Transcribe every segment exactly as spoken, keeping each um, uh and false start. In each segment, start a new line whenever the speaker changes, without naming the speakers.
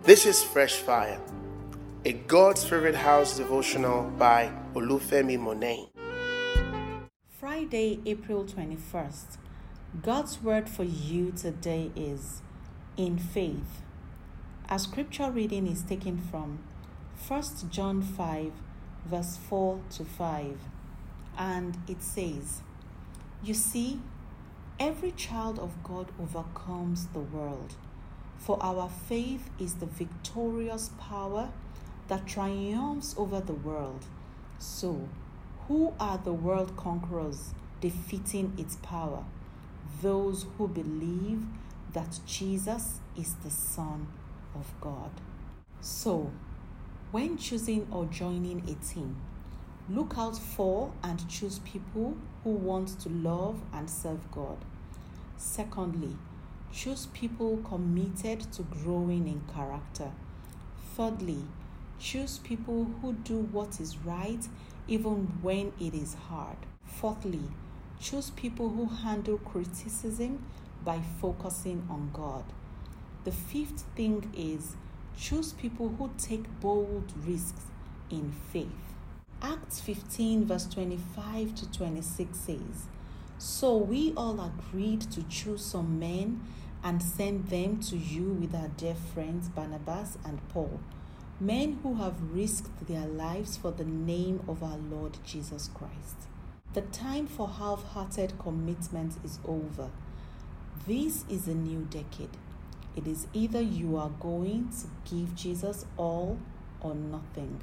This is Fresh Fire, a God's Favorite House devotional by Olufemi Monet.
Friday, April twenty-first. God's word for you today is in faith. Our scripture reading is taken from First John five, verse four to five, and it says, "You see, every child of God overcomes the world, for our faith is the victorious power that triumphs over the world. So, who are the world conquerors defeating its power? Those who believe that Jesus is the Son of God." So, when choosing or joining a team, look out for and choose people who want to love and serve God. Secondly, choose people committed to growing in character. Thirdly, choose people who do what is right even when it is hard. Fourthly, choose people who handle criticism by focusing on God. The fifth thing is choose people who take bold risks in faith. Acts fifteen verse twenty-five to twenty-six says, "So we all agreed to choose some men and send them to you with our dear friends Barnabas and Paul, men who have risked their lives for the name of our Lord Jesus Christ." The time for half-hearted commitment is over. This is a new decade. It is either you are going to give Jesus all or nothing.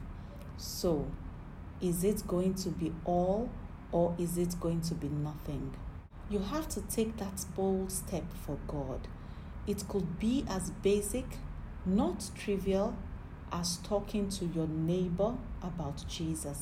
So, is it going to be all or is it going to be nothing? You have to take that bold step for God. It could be as basic, not trivial, as talking to your neighbor about Jesus.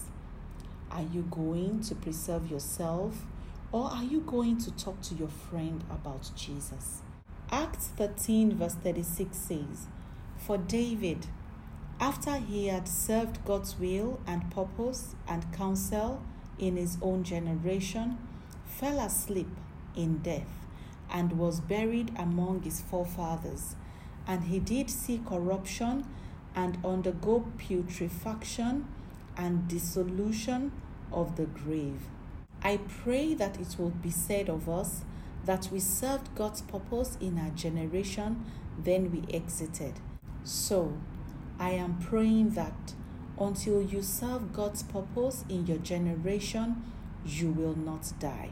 Are you going to preserve yourself, or are you going to talk to your friend about Jesus? Acts thirteen verse thirty-six says, "For David, after he had served God's will and purpose and counsel in his own generation, fell asleep in death and was buried among his forefathers. And he did see corruption and undergo putrefaction and dissolution of the grave." I pray that it will be said of us that we served God's purpose in our generation, then we exited. So, I am praying that until you serve God's purpose in your generation, you will not die.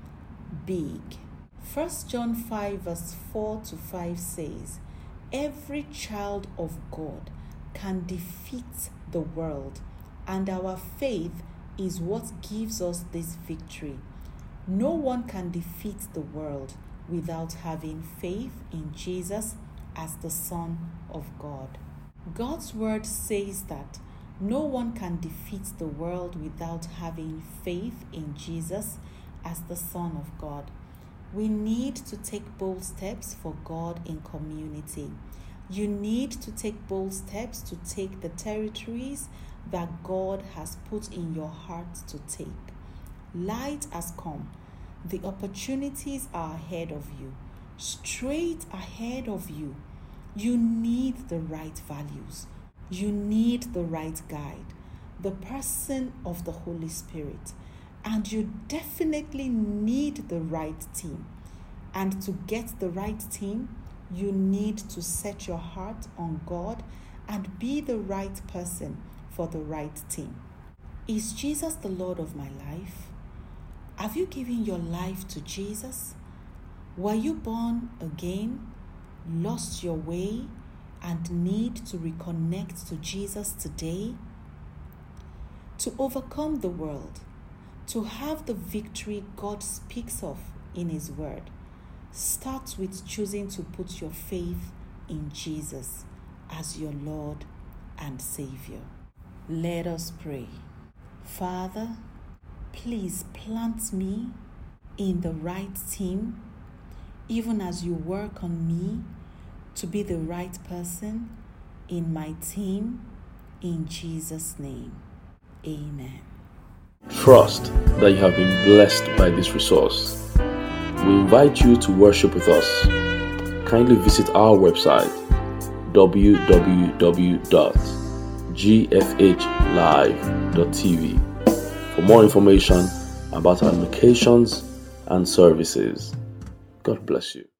Big. First John five verse four to five says, "Every child of God can defeat the world, and our faith is what gives us this victory. No one can defeat the world without having faith in Jesus as the Son of God." God's word says that no one can defeat the world without having faith in Jesus as the Son of God. We need to take bold steps for God in community. You need to take bold steps to take the territories that God has put in your heart to take. Light has come. The opportunities are ahead of you, straight ahead of you. You need the right values. You need the right guide, the person of the Holy Spirit. And you definitely need the right team. And to get the right team, you need to set your heart on God and be the right person for the right team. Is Jesus the Lord of my life? Have you given your life to Jesus? Were you born again, lost your way, and need to reconnect to Jesus today? To overcome the world, to have the victory God speaks of in His Word, start with choosing to put your faith in Jesus as your Lord and Savior. Let us pray. Father, please plant me in the right team, even as you work on me to be the right person in my team, in Jesus' name. Amen.
Trust that you have been blessed by this resource. We invite you to worship with us. Kindly visit our website w w w dot g f h live dot t v for more information about our locations and services. God bless you.